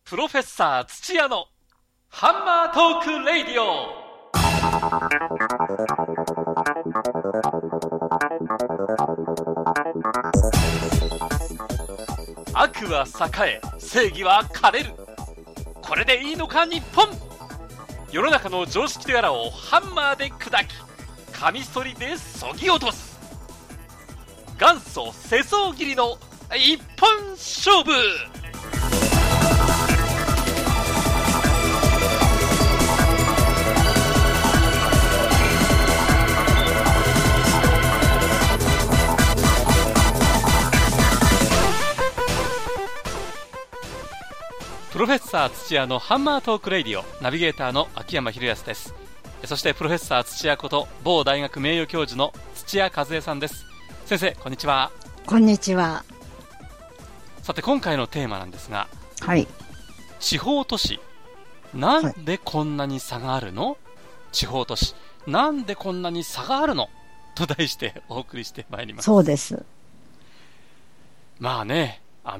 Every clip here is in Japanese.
プロフェッサー土屋のハンマートークレイディオ。悪は栄え、正義は枯れる。これでいいのか日本。世の中の常識とやらをハンマーで砕き、カミソリでそぎ落とす。元祖世相切りの一本勝負。プロフェッサー土屋のハンマートークレイディオ、ナビゲーターの秋山博康です。そしてプロフェッサー土屋こと某大学名誉教授の土屋和恵さんです。先生、こんにちは。 こんにちは。 さて、今回のテーマなんですが、 はい、 地方都市、なんでこんなに差があるの、地方都市、なんでこんなに差があるのと題してお送りしてまいります。 そうです。 まあね、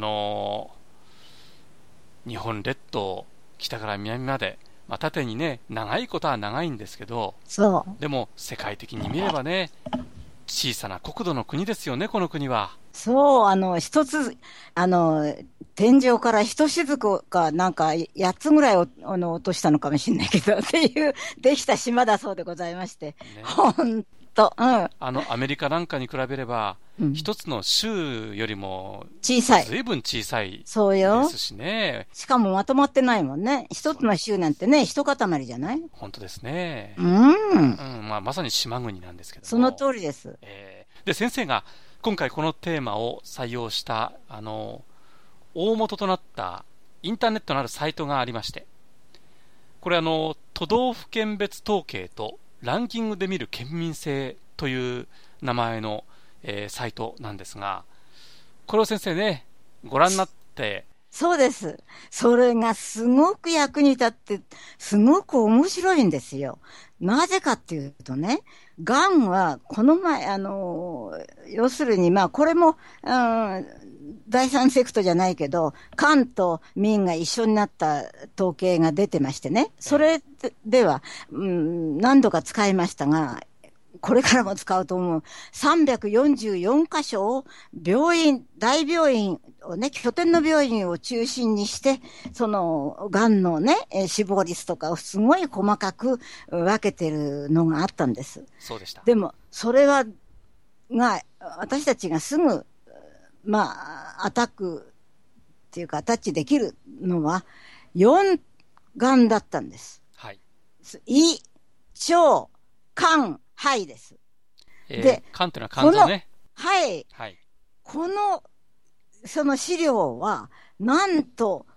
日本列島、北から南まで、縦にね、長いことは長いんですけど、 そうでも世界的に見ればね、小さな国土の国ですよね、この国は。 そう、一つ、天井から一雫かなんか8つぐらい落としたのかもしれないけどっていうできた島だそうでございまして、ね、ほんと、アメリカなんかに比べれば、一つの州よりも小さい、随分小さいですしね。 しかもまとまってないもんね。一つの州なんてね、一塊じゃない。 本当ですね。まさに島国なんですけども。 その通りです。 で、先生が今回このテーマを採用した大元となったインターネットのあるサイトがありまして、これ都道府県別統計とランキングで見る県民性という名前の、サイトなんですが、これを先生ね、ご覧になって。 そうです。それがすごく役に立って、すごく面白いんですよ。なぜかっていうとね、がんはこの前、要するにこれも、第三セクトじゃないけど、官と民が一緒になった統計が出てましてね、それでは、何度か使いましたが、これからも使うと思う。344箇所を大病院をね、拠点の病院を中心にして、その、癌のね、死亡率とかをすごい細かく分けてるのがあったんです。 そうでした。 でも、それが、私たちがすぐ、アタックっていうか、アタッチできるのは、4癌だったんです。 はい。 胃、腸、肝、はいです。 で、肝っていうのは肝臓ね。 はい。 はい。 その資料は、なんと、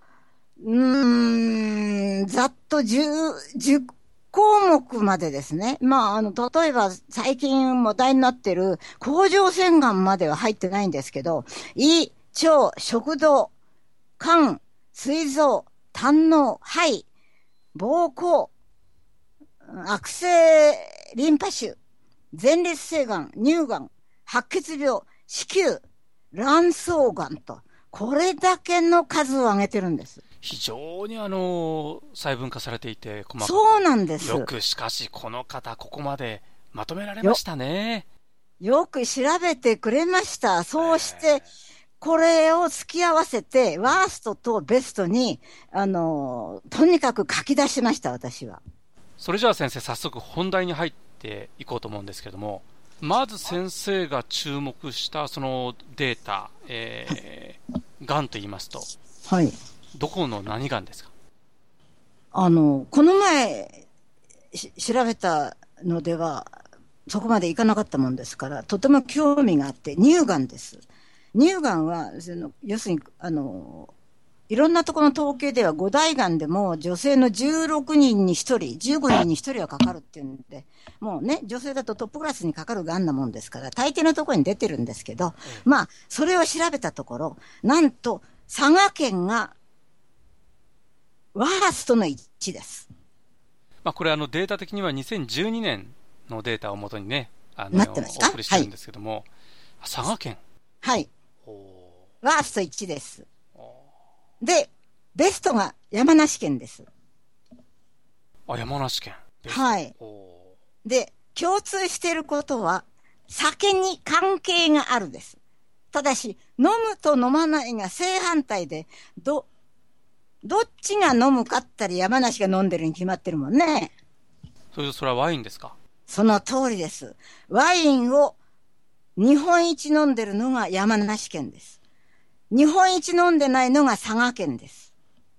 ざっと10項目までですね。例えば最近話題になってる甲状腺がんまでは入ってないんですけど、胃、腸、食道、肝、膵臓、胆の、肺、膀胱、悪性リンパ腫、前立腺がん、乳がん、白血病、子宮、卵巣がんと、これだけの数を挙げてるんです。 非常に細分化されていて細かく。 そうなんです。 よくしかしこの方ここまでまとめられましたね。 よく調べてくれました。そうしてこれを突き合わせてワーストとベストにとにかく書き出しました。私は。 それじゃあ先生、早速本題に入っていこうと思うんですけども、まず先生が注目したそのデータ、がんと言いますと、 はい、 どこの何がんですか？ この前調べたのではそこまでいかなかったもんですから、とても興味があって、乳がんです。乳がんは要するにいろんなところの統計では5大がんでも女性の16人に1人、15人に1人はかかるっていうんで、もうね、女性だとトップクラスにかかるがんなもんですから、大抵のところに出てるんですけど、それを調べたところ、なんと佐賀県がワーストの1です。 これデータ的には2012年のデータをもとにね、 なってますか？ お送りしてるんですけども、はい、佐賀県。 はい。ワースト1です。で、 ベストが山梨県です。 あ、山梨県。 はい。で、共通していることは、酒に関係があるです。ただし、飲むと飲まないが正反対で、どっちが飲むかったら山梨が飲んでるに決まってるもんね。 それはワインですか？ その通りです。ワインを日本一飲んでるのが山梨県です。日本一飲んでないのが佐賀県です。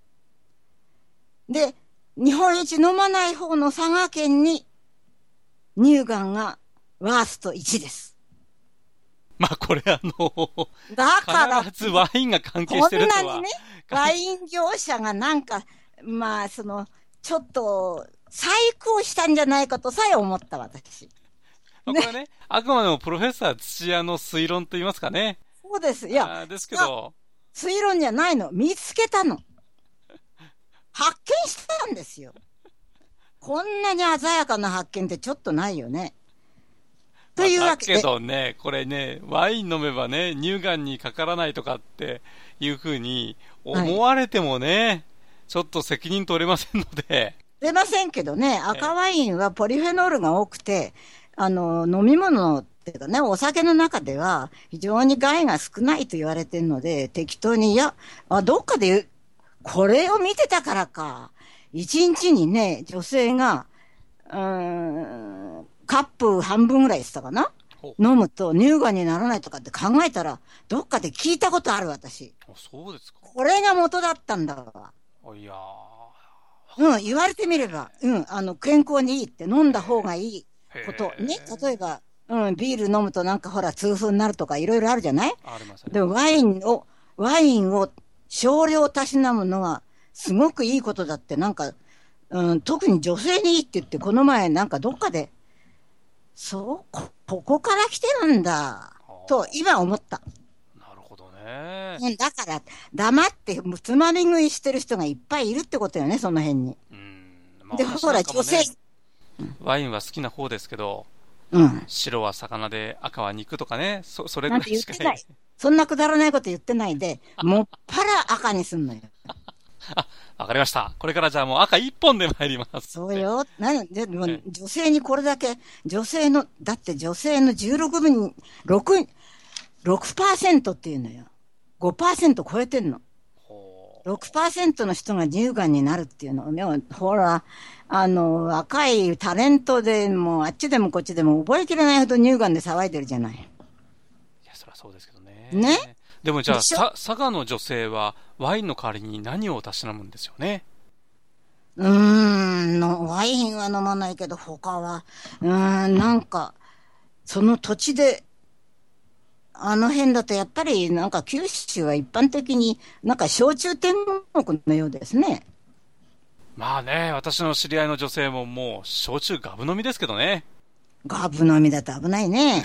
で、日本一飲まない方の佐賀県に乳がんがワースト1です。 まあこれだから必ずワインが関係してるとは。 こんなにね、ワイン業者がなんか、まあちょっと、細工をしたんじゃないかとさえ思った私。 これはね、あくまでもプロフェッサー土屋の推論と言いますかね。 そうです。いや、 ですけど。 推論じゃないの。見つけたの。発見したんですよ。こんなに鮮やかな発見ってちょっとないよね。というわけで。 だけどね、これね、ワイン飲めばね、乳がんにかからないとかっていうふうに思われてもね、はい、ちょっと責任取れませんので。 出ませんけどね、赤ワインはポリフェノールが多くて、飲み物っていうかね、お酒の中では非常に害が少ないと言われてるので、適当に、どっかで、これを見てたからか、一日にね、女性が、カップ半分ぐらいしたかな飲むと乳がんにならないとかって考えたら、どっかで聞いたことある私。 そうですか。 これが元だったんだわ。 いや言われてみれば、健康にいいって飲んだ方がいいことね。例えば、ビール飲むとなんかほら痛風になるとかいろいろあるじゃない？ ありますね。 でもワインを少量たしなむのがすごくいいことだってなんか、特に女性にいいって言ってこの前なんかどっかで、ここから来てるんだ、と今思った。 なるほどね。 だから、黙ってつまみ食いしてる人がいっぱいいるってことよね、その辺に。で、ほら、女性。 ワインは好きな方ですけど、白は魚で赤は肉とかね、それぐらいしかない。 そんなくだらないこと言ってないで、もっぱら赤にすんのよ。 わかりました。これからじゃあもう赤一本で参ります。 そうよ。女性にこれだけ、だって女性の16分、6% っていうのよ。5% 超えてんの。6% の人が乳がんになるっていうのね。ほら、若いタレントでもあっちでもこっちでも覚えきれないほど乳がんで騒いでるじゃない。いや、そりゃそうですけどね。 ね。 でもじゃあ、佐賀の女性はワインの代わりに何をたしなむんですよね。 ワインは飲まないけど、他は、なんか、その土地で、あの辺だとやっぱりなんか九州は一般的になんか焼酎天国のようですね。 まあね、私の知り合いの女性ももう焼酎ガブ飲みですけどね。 ガブ飲みだと危ないね。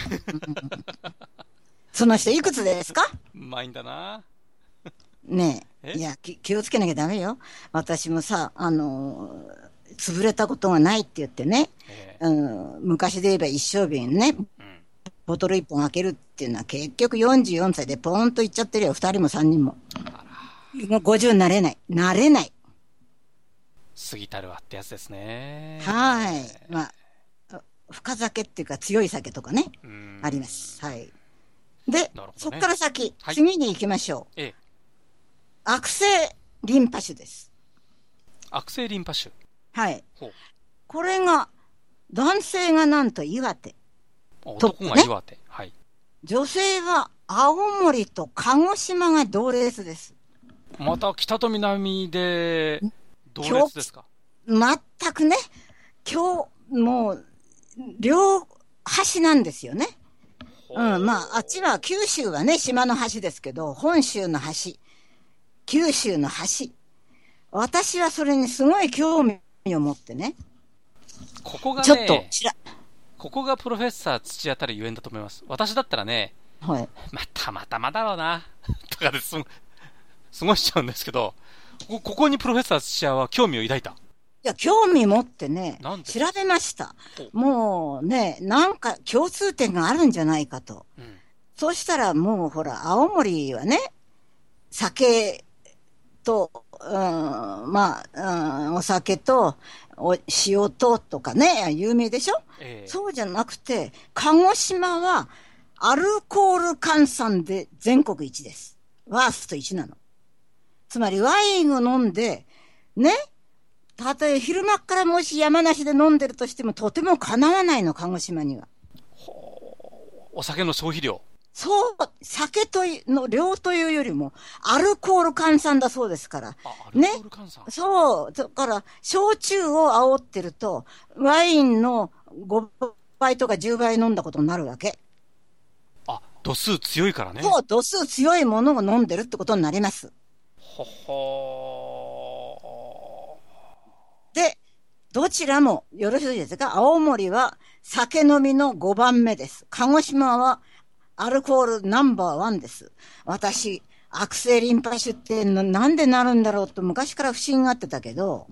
その人いくつですか？ うまいんだな。 ねえ。いや、気をつけなきゃダメよ。私もさ、潰れたことがないって言ってね。昔で言えば一升瓶ね。ボトル1本開けるっていうのは結局44歳でポーンといっちゃってるよ。2人も3人も。50になれない。なれない。 過ぎたるわってやつですね。 はい。まあ、深酒っていうか強い酒とかね。あります。はい。で、ね、そっから先、はい、次に行きましょう。悪性リンパ腫です。 悪性リンパ腫。 はい。これが、男性がなんと岩手。 男が岩手。はい。 女性は青森と鹿児島が同列です。 また北と南で同列ですか？ 全くね。もう、両端なんですよね。まあ、あっちは九州はね、島の端ですけど、本州の端、九州の端。私はそれにすごい興味を持ってね。 ここがね、 ちょっとここがプロフェッサー土屋たるゆえんだと思います。私だったらね、 はい。 またまだろうな、とかですごいしちゃうんですけど、ここにプロフェッサー土屋は興味を抱いた。いや、興味持ってね、調べました。もうね、なんか共通点があるんじゃないかと。そうしたらもうほら、青森はね、酒と、まあ、お酒と、塩とかね、有名でしょ、そうじゃなくて、鹿児島は、アルコール換算で全国一です。ワースト1なの。つまりワインを飲んで、ね、たとえ昼間からもし山梨で飲んでるとしてもとてもかなわないの、鹿児島には。 お酒の消費量。 そう、酒の量というよりも、アルコール換算だそうですから。 アルコール換算、 ね。そう。だから、焼酎を煽ってると、ワインの5倍とか10倍飲んだことになるわけ。 度数強いからね。 そう、度数強いものを飲んでるってことになります。で、どちらもよろしいですか？青森は酒飲みの5番目です。鹿児島はアルコールナンバー1です。私、悪性リンパ腫ってなんでなるんだろうと昔から不思議があってたけど、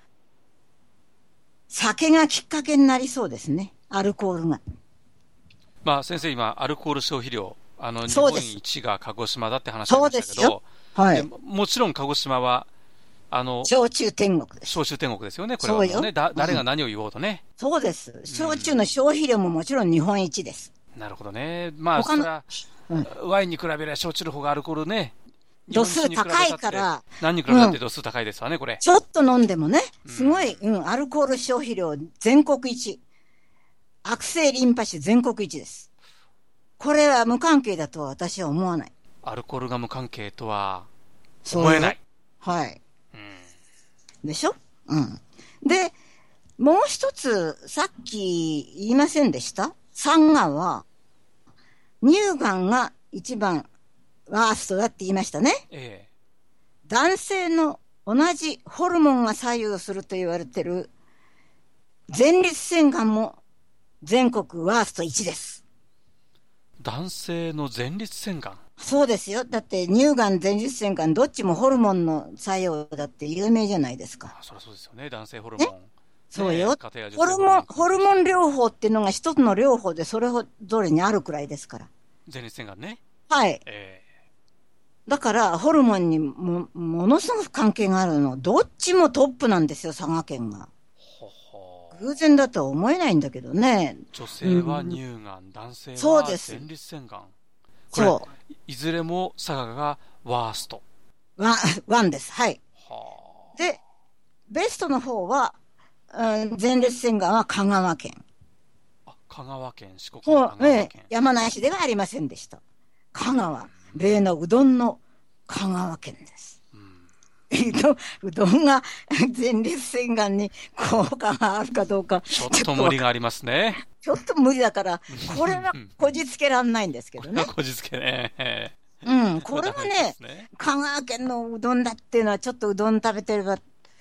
酒がきっかけになりそうですね。アルコールが。 まあ先生今、アルコール消費量、日本一が鹿児島だって話ありましたけど、 そうですよ。はい。 もちろん鹿児島は、 焼酎天国です。 焼酎天国ですよね、これはもうね。そうよ。誰が何を言おうとね。 そうです。焼酎の消費量ももちろん日本一です。 なるほどね。まあ、それは、ワインに比べれば焼酎の方がアルコールね、 度数高いから、 何に比べたって度数高いですわね、これ。 ちょっと飲んでもね、すごい、アルコール消費量全国一。悪性リンパ腫全国一です。これは無関係だとは私は思わない。 アルコールが無関係とは思えない。 はい。でしょ？で、もう一つ、さっき言いませんでした？佐賀は、乳がんが一番ワーストだって言いましたね。男性の同じホルモンが左右すると言われてる前立腺がんも全国ワースト1です。 男性の前立腺がん？ そうですよ。だって乳がん、前立腺がんどっちもホルモンの作用だって有名じゃないですか。 そりゃそうですよね。男性ホルモン。 そうよ。ホルモン療法っていうのが一つの療法でそれぞれにあるくらいですから。 前立腺がんね。 はい。だからホルモンにものすごく関係があるの。どっちもトップなんですよ、佐賀県が。偶然だとは思えないんだけどね。 女性は乳がん、男性は前立腺がん。そう。いずれも佐賀がワースト。 ワンです。はい。で、ベストの方は、前立腺がんは香川県。 香川県、四国の香川県。 山梨ではありませんでした。香川、例のうどんの香川県です。うどんが前立腺がんに効果があるかどうか。 ちょっと無理がありますね。 ちょっと無理だから、これはこじつけらんないんですけどね。 こじつけね。 これはね、香川県のうどんだっていうのはちょっとうどん食べてれば、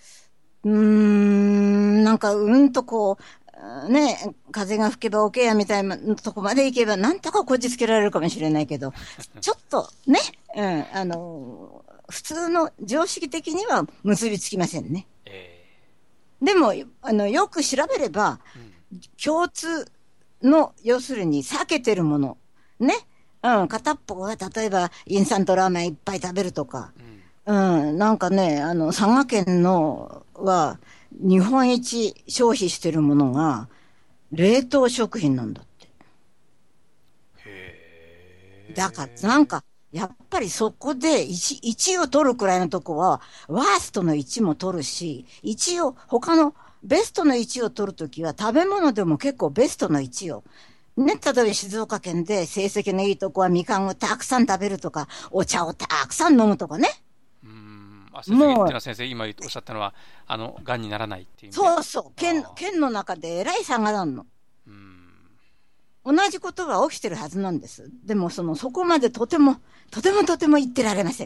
なんかとこう、ね、風が吹けばおけやみたいなとこまで行けば、なんとかこじつけられるかもしれないけど、ちょっとね、普通の常識的には結びつきませんね。でも、よく調べれば、共通の、要するに避けてるもの、ね、片っぽが例えばインスタントラーメンいっぱい食べるとか、なんかね、佐賀県のは日本一消費してるものが冷凍食品なんだって。だからなんかやっぱりそこで1を取るくらいのとこはワーストの1も取るし、他のベストの1を取るときは食べ物でも結構ベストの1をね、例えば静岡県で成績のいいとこはみかんをたくさん食べるとか、お茶をたくさん飲むとかね。 成績っていうのは先生、今おっしゃったのは、がんにならないっていう。 そうそう。県の中でえらい差があるの。同じことが起きてるはずなんです。でも、そこまでとても言ってられません。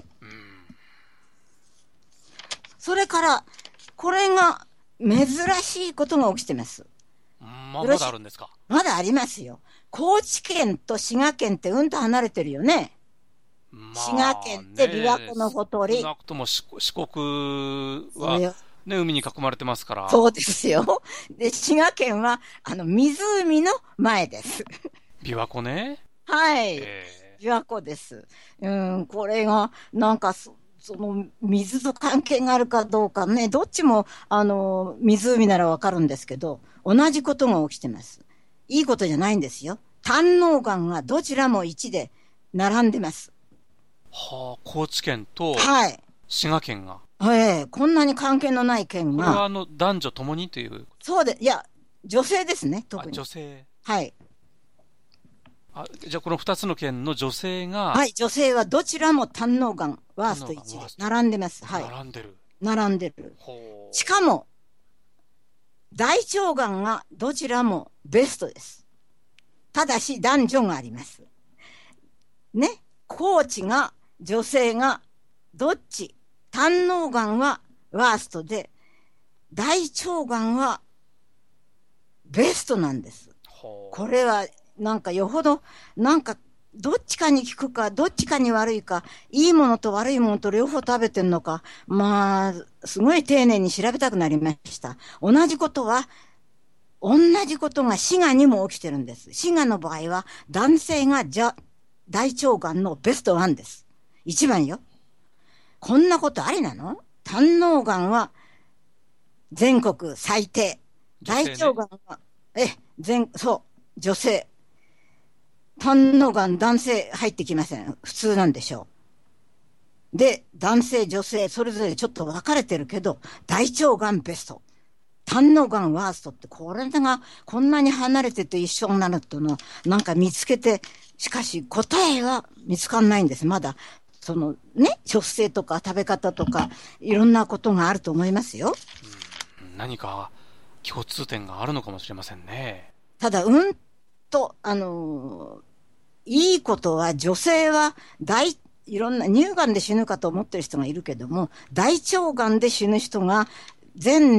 それから、これが珍しいことが起きてます。 まだあるんですか？ まだありますよ。高知県と滋賀県ってと離れてるよね。滋賀県って琵琶湖のほとり。 少なくとも四国は、ね、海に囲まれてますから。 そうですよ。で、滋賀県は、湖の前です。 琵琶湖ね。 はい。琵琶湖です。これが、なんか、 その水と関係があるかどうかね、どっちも湖ならわかるんですけど、同じことが起きてます。いいことじゃないんですよ。胆の癌がどちらも1で並んでます。 はあ、高知県とはい。 滋賀県が。 こんなに関係のない県これはが。 男女ともにという。 そうで、いや、女性ですね、特に。 女性。 はい。 じゃあこの2つの県の女性が。 はい、女性はどちらも胆の癌、ワースト1で並んでます。はい。 並んでる。 並んでる。しかも、大腸がんがどちらもベストです。ただし男女があります。ね。コーチが、女性が、どっち胆の癌はワーストで、大腸がんはベストなんです。これは、なんかよほど、なんか、どっちかに効くか、どっちかに悪いか、いいものと悪いものと両方食べてんのか、まあ、すごい丁寧に調べたくなりました。同じことが滋賀にも起きてるんです。滋賀の場合は、男性が大腸がんのベストワンです。一番よ。こんなことありなの？胆の癌は全国最低。大腸がんは、そう、女性。胆の癌、男性入ってきません。普通なんでしょう。で、男性、女性、それぞれちょっと分かれてるけど、大腸がんベスト。胆の癌ワーストって、これがこんなに離れてて一緒になるっていうのをなんか見つけて、しかし答えは見つかんないんです。まだ、そのね、食生とか食べ方とか、いろんなことがあると思いますよ。 何か共通点があるのかもしれませんね。 ただ、いいことは女性はいろんな乳がんで死ぬかと思ってる人がいるけども、大腸がんで死ぬ人が全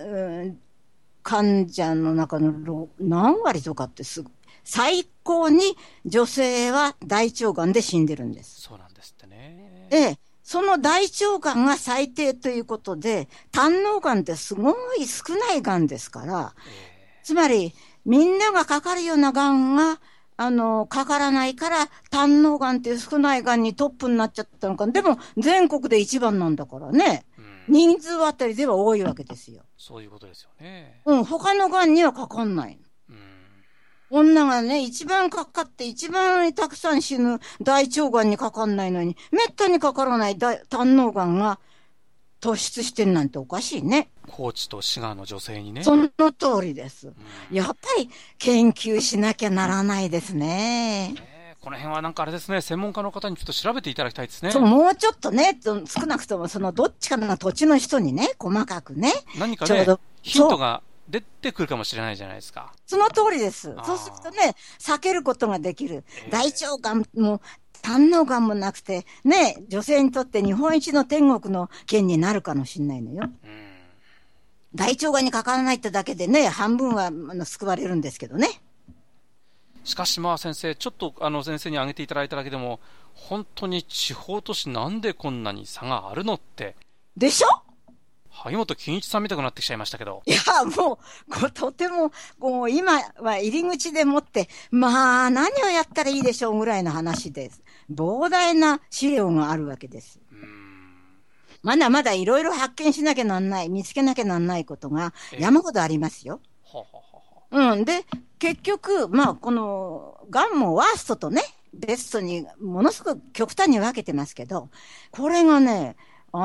患者の中の何割とかって最高に女性は大腸がんで死んでるんです。 そうなんですってね。 その大腸がんが最低ということで、胆のがんってすごい少ないがんですから、つまりみんながかかるようながんがかからないから、胆のがんっていう少ないがんにトップになっちゃったのか。でも、全国で一番なんだからね。人数あたりでは多いわけですよ。 そういうことですよね。 他のがんにはかかんない。女がね、一番かかって一番たくさん死ぬ大腸がんにかかんないのに、めったにかからない胆のがんが突出してんなんておかしいね。 高知と滋賀の女性にね。 その通りです。やっぱり研究しなきゃならないですね。 この辺はなんかあれですね、専門家の方にちょっと調べていただきたいですね。 そう、もうちょっとね、少なくともそのどっちかの土地の人にね、細かくね。 何かね、ヒントが出てくるかもしれないじゃないですか。 その通りです。そうするとね、避けることができる。大腸がんも、胆のがんもなくて、ね、女性にとって日本一の天国の県になるかもしれないのよ。大腸がんにかからないってだけでね、半分は救われるんですけどね。 しかしまあ先生、ちょっと先生に挙げていただいただけでも、本当に地方都市なんでこんなに差があるのって。 でしょ？ 萩本欽一さん見たくなってきちゃいましたけど。 いや、もう、とても、今は入り口でもって、まあ、何をやったらいいでしょうぐらいの話です。膨大な資料があるわけです。まだまだいろいろ発見しなきゃなんない、見つけなきゃなんないことが山ほどありますよ。で、結局、まあ、この、がんもワーストとね、ベストにものすごく極端に分けてますけど、これがね、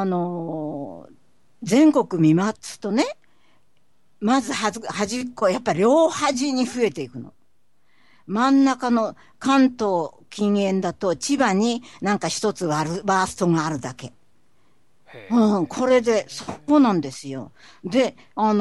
全国見ますとね、まず端っこ、やっぱり両端に増えていくの。真ん中の関東近縁だと千葉になんか一つワーストがあるだけ。これで、そうなんですよ。で、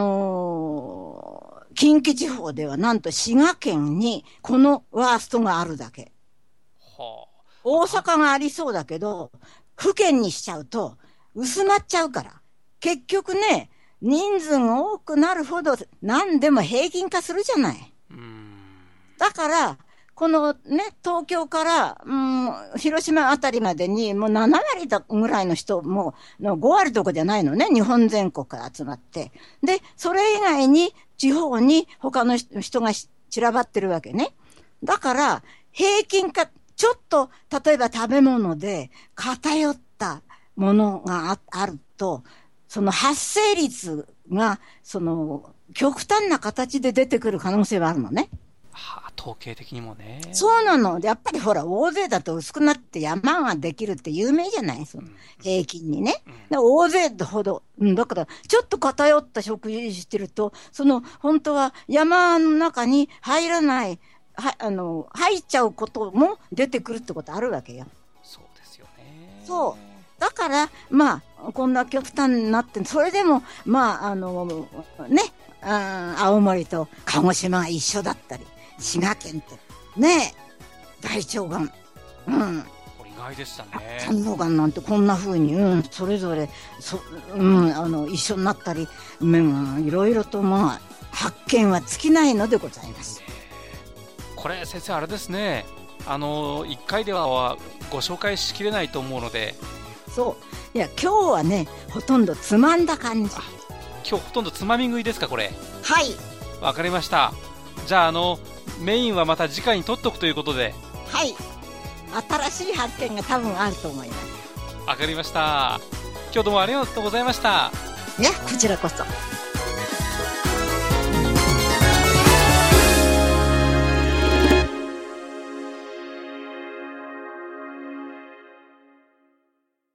近畿地方ではなんと滋賀県にこのワーストがあるだけ。大阪がありそうだけど、府県にしちゃうと薄まっちゃうから。結局ね、人数が多くなるほど何でも平均化するじゃない。だから、このね、東京から、広島あたりまでにもう7割ぐらいの人も5割とかじゃないのね。日本全国から集まって。で、それ以外に地方に他の人が散らばってるわけね。だから、平均化、ちょっと、例えば食べ物で偏ったものがあると、その発生率が、極端な形で出てくる可能性はあるのね。 はあ、統計的にもね。 そうなの。やっぱりほら、大勢だと薄くなって山ができるって有名じゃない、平均にね。で大勢ほど、だから、ちょっと偏った食事してると、本当は山の中に入らない、入っちゃうことも出てくるってことあるわけよ。 そうですよね。 そう。だから、まあ、こんな極端になって、それでも、まあ、ね、青森と鹿児島が一緒だったり、滋賀県ってねえ、大腸がん、 これ意外でしたね。 胆のがんなんてこんな風に、それぞれ一緒になったり、いろいろとまあ発見は尽きないのでございます。 これ先生あれですね、1回ではご紹介しきれないと思うので。 そう、いや今日はねほとんどつまんだ感じ。 今日ほとんどつまみ食いですかこれ。 はい、 わかりました。じゃあメインはまた次回に取っとくということで。 はい、新しい発見が多分あると思います。 わかりました。今日どうもありがとうございました。 いやこちらこそ。